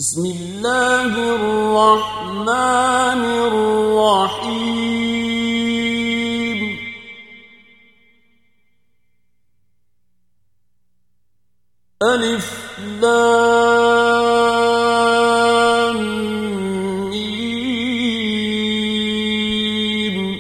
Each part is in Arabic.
بسم الله الرحمن الرحيم ألف لام ميم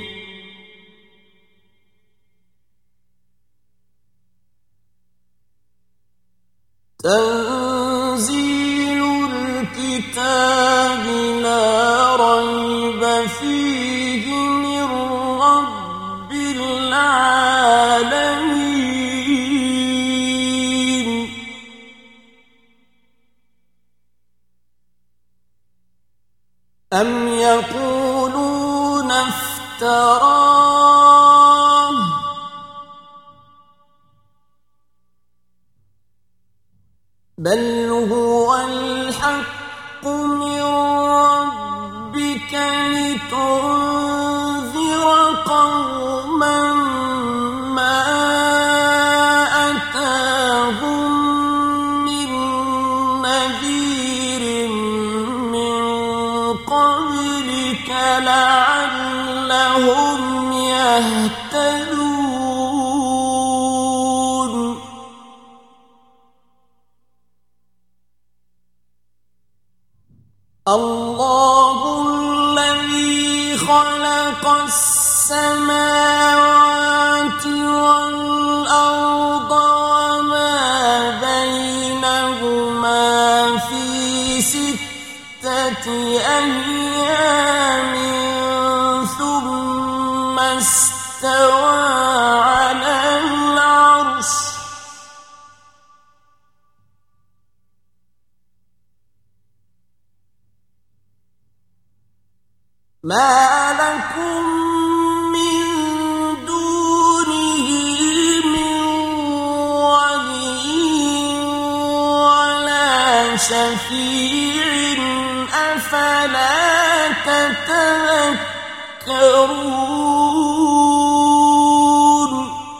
تنزيل الكتاب لا ريب فيه من رب العالمين أم يقولون افتراه بل هو الحق من ربك لتنذر قوما ما أتاهم من نذير من قبلك لعلهم يهتدون الله الذي خلق السماوات والأرض وما بينهما في 6 أيام ثم استوى على العرش ما لكم من دونه من ولي ولا شفيع أفلا تتذكرون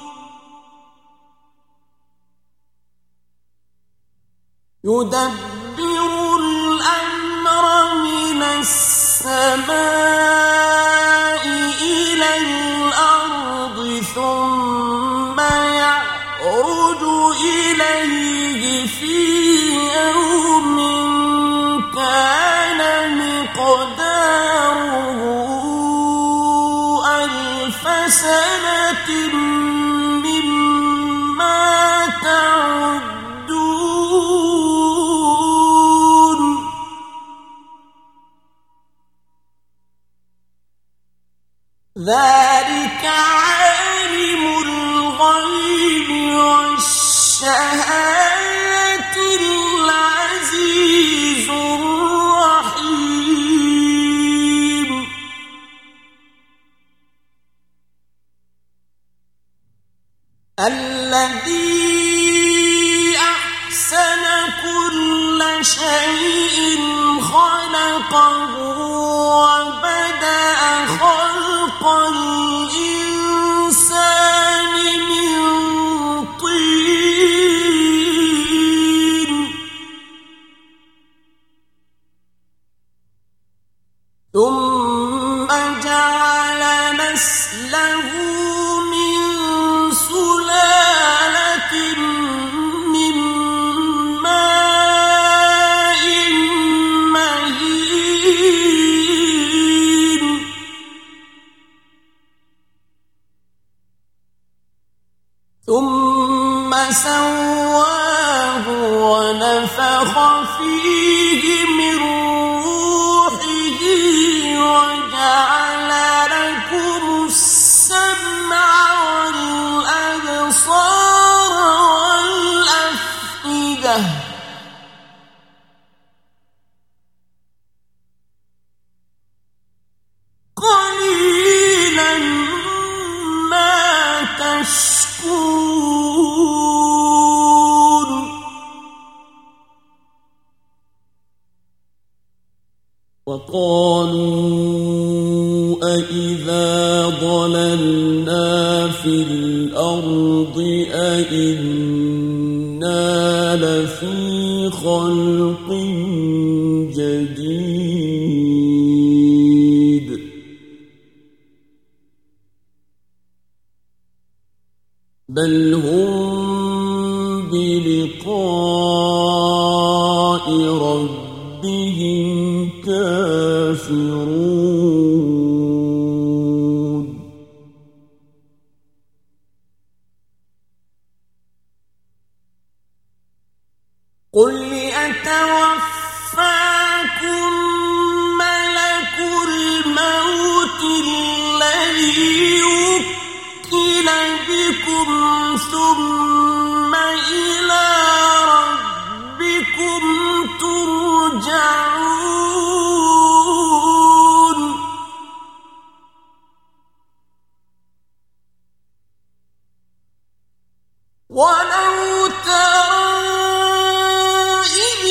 يدبر الأمر من السماء إلى الأرض ثم يعرج إليه في يوم كان مقداره 1000 سنة مما تعدون ذلك عالم الغيب والشهادة العزيز الرحيم الذي أحسن كل شيء خلقه وبدأ خلق الإنسان من طين ثم جعل نسله من سلالة من ماء مهين ثم سواه ونفخ فيه من روحه وجعل لكم السمع والأبصار والأفئدة قليلا ما تشكرون وقالوا أإذا ضللنا في الأرض أإنا لفي خلق جديد بل هم بلقاء ربهم كافرون قل يتوفاكم ملك الموت الذي وكل بكم ثم إلى ربكم ترجعون ولو ترى إذ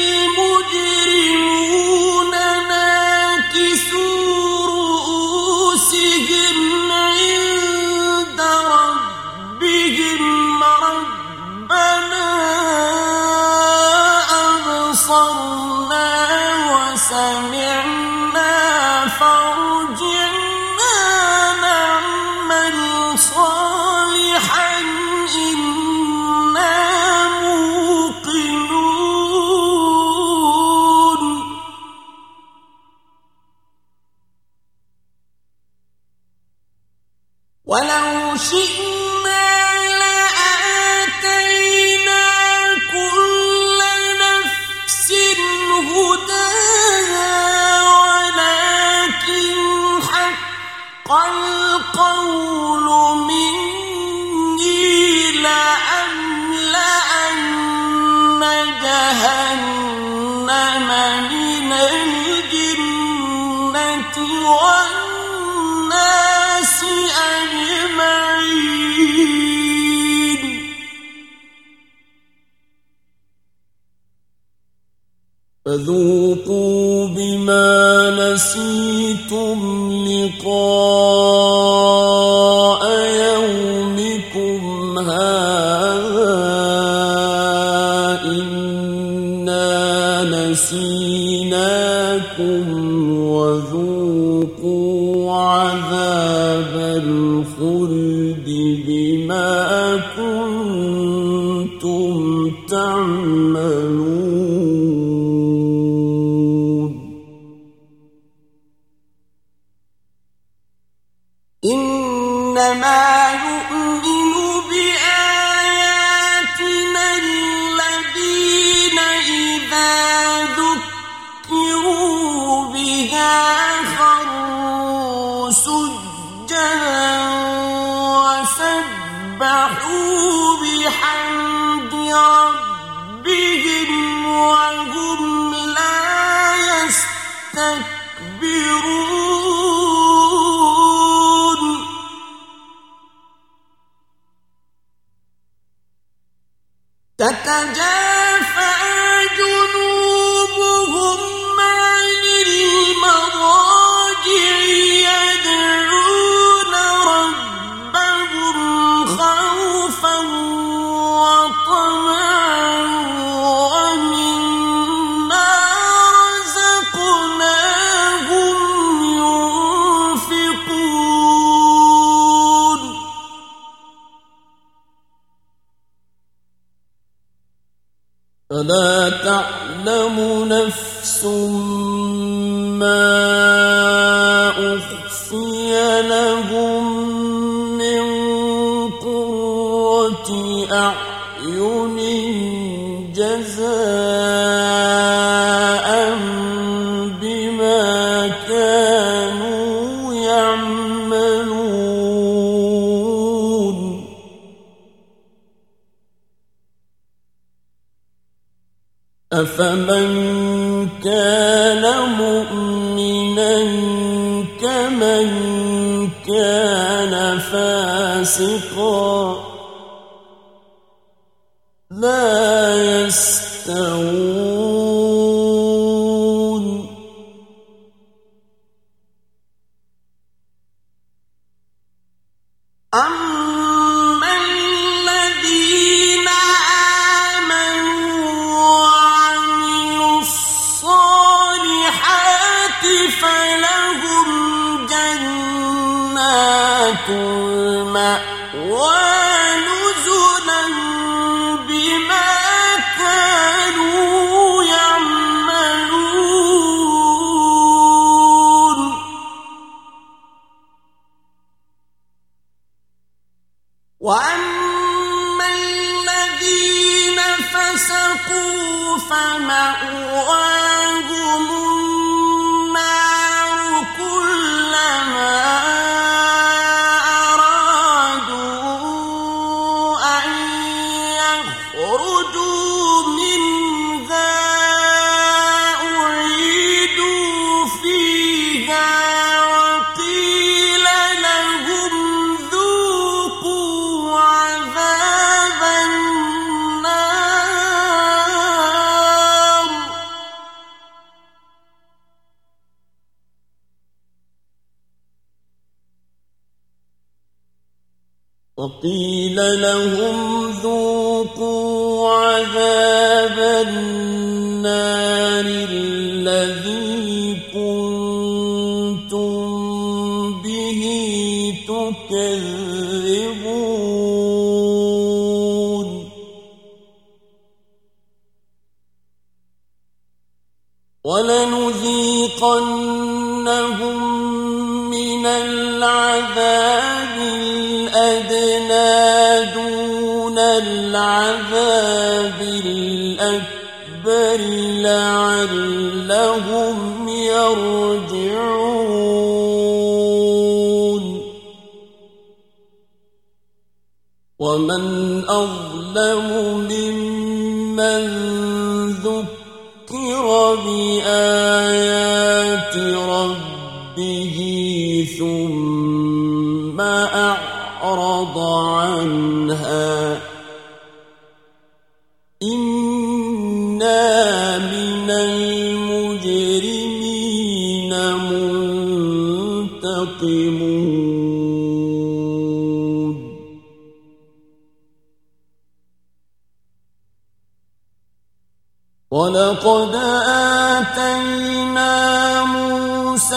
المجرمون ناكسوا رؤوسهم عند ربهم ربنا أبصرنا وسمعنا فارجعنا نعمل صالحا إنا موقنون ولو شئنا لآتينا كل نفس هداها ولكن حق القول مني لأملأن جهنم من الجنة والناس أجمعين فذوقوا بما نسيتم لقاء يومكم هذا إنا نسيناكم وذوقوا عذاب الخلد بما كنتم تعملون إنما يؤمن بآياتنا الذين إذا ذكروا بها خروا سجدا وسبحوا بحمد ربهم وهم لا يستكبرون تتجافى جنوبهم عن المضاجع يدعون ربهم خوفا وطمعا ومما رزقناهم ينفقون فلا تعلم نفس ما أخفي لهم من قرة أعين جزاء بما كانوا يعملون أفمن كان مؤمنا كمن كان فاسقا لا يستوون أما الذين آمنوا وعملوا الصالحات فلهم جنات المأوى نزلا بما كانوا يعملون وأما الذين فسقوا فمأواهم النار كلما أرادوا أن يخرجوا منها أعيدوا فيها وقيل لهم ذوقوا عذاب النار وقيل لهم ذوقوا عذاب النار الذي كنتم به تكذبون ولنذيقنهم من العذاب الأدنى دون العذاب الأكبر لعلهم يرجعون ومن أظلم ممن ذكر بآيات ربه ثم أعرض عنها إنا من المجرمين منتقمون ولقد آتينا موسى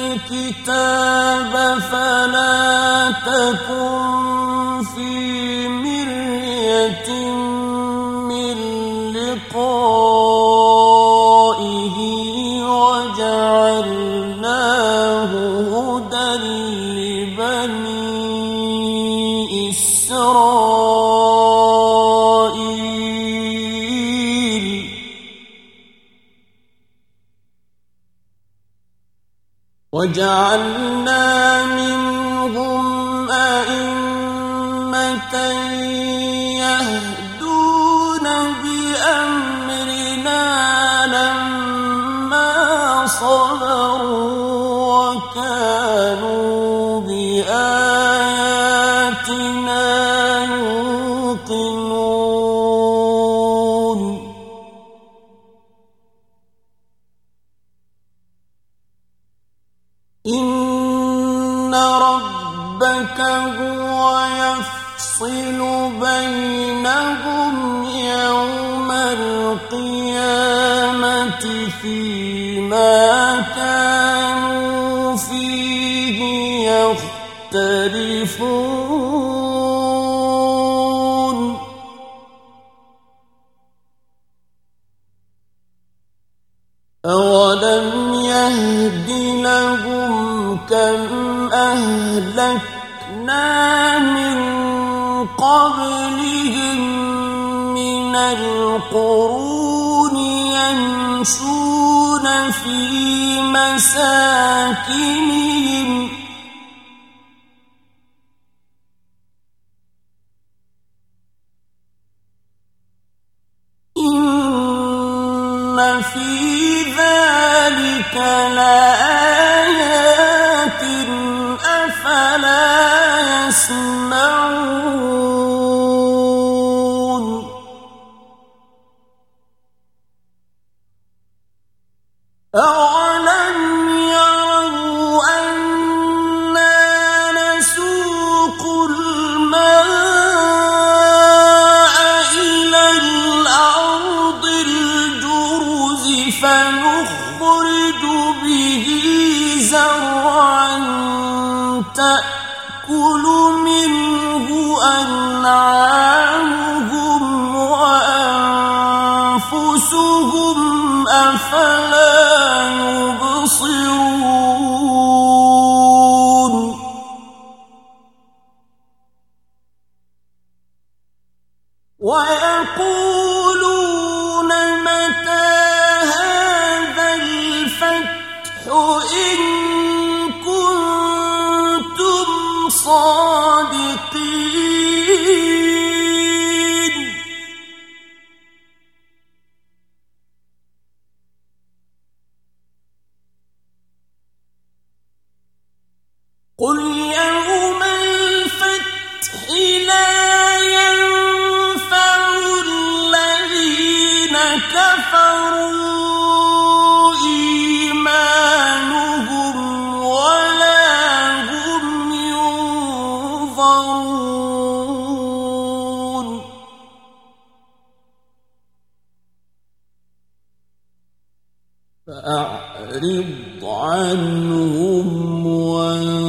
الكتاب فلا تكن في مرية من لقائه وجعلناه هدى لبني إسرائيل وجعلنا منهم أئمة يهدون بأمرنا لما صبروا وكانوا بآياتنا يوقنون إن ربك هو يفصل بينهم يوم القيامة فيما كانوا فيه يختلفون أولم يهد لهم كم أهلكنا من قبلهم من القرون يمشون في مساكنهم إن في ذلك لآيات أفلا يسمعون أولم يروا أنا نسوق الماء إلى الأرض الجرز فنخرج نخرج به زرعا تأكل منه أنعامهم وأنفسهم أفلا يبصرون ويقولون متى هذا الفتح إن كنتم صادقين قل يوم الفتح لا ينفع الذين كفروا إيمانهم ولا هم ينظرون فأعرض عنهم